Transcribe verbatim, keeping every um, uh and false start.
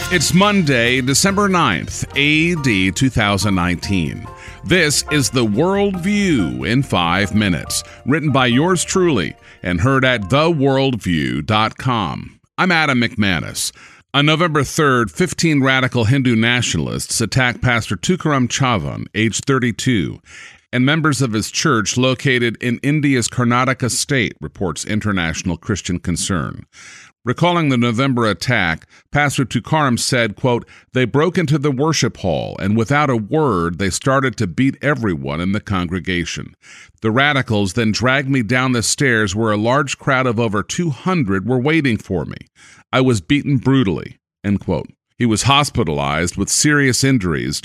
It's Monday, December ninth, A D two thousand nineteen. This is The World View in five minutes, written by yours truly and heard at the world view dot com. I'm Adam McManus. On November third, fifteen radical Hindu nationalists attacked Pastor Tukaram Chavan, age thirty-two, and members of his church located in India's Karnataka state, reports International Christian Concern. Recalling the November attack, Pastor Tukaram said, quote, "They broke into the worship hall, and without a word, they started to beat everyone in the congregation. The radicals then dragged me down the stairs where a large crowd of over two hundred were waiting for me. I was beaten brutally," end quote. He was hospitalized with serious injuries